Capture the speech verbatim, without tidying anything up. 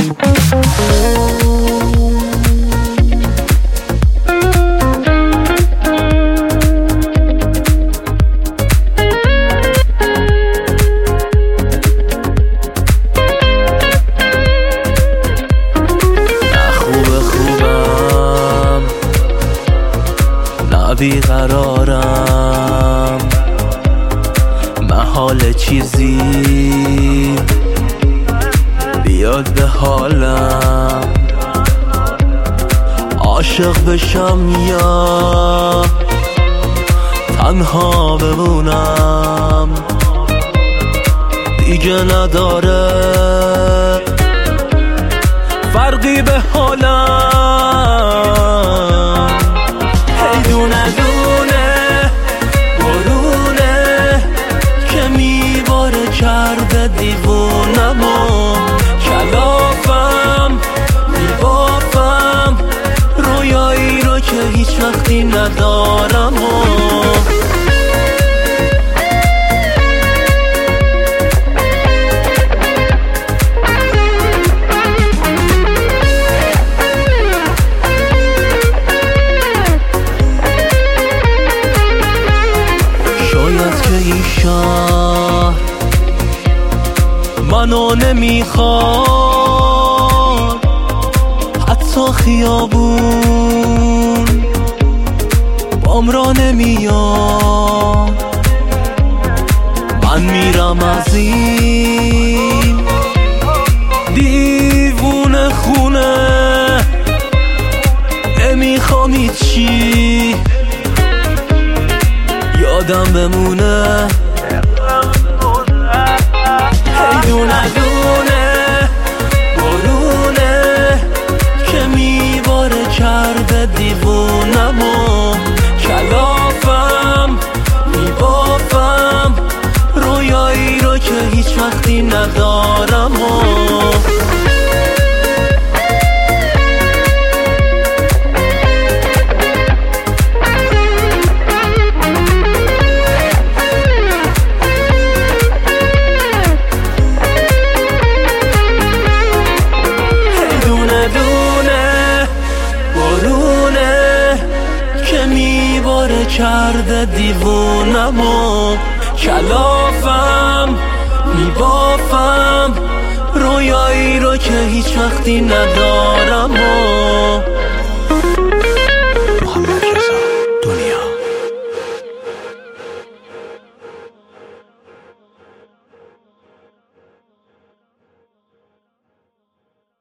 بیقرارم، محال چیزی بیاد به حالم، عاشق بشم یا تنها بمونم، دیگه نداره فرقی به حالم. هی دونه دونه برونه که میباره کرده دیوونمو، کلافم میبافم رویایی رو که هیچ وقتی ندارم و منو نمیخواد، حتی خیابون بام را نمیاد. من میرم از این دیوونه خونه، نمیخوام هیچی یادم بمونه. دونه دونه برونه که میباره کرده دیوونمو، کلافم میبافم رویایی رو که هیچ وقتی ندارم و کرده دیوونمو، کلافم میبافم رویایی رو که هیچ وقتی ندارم و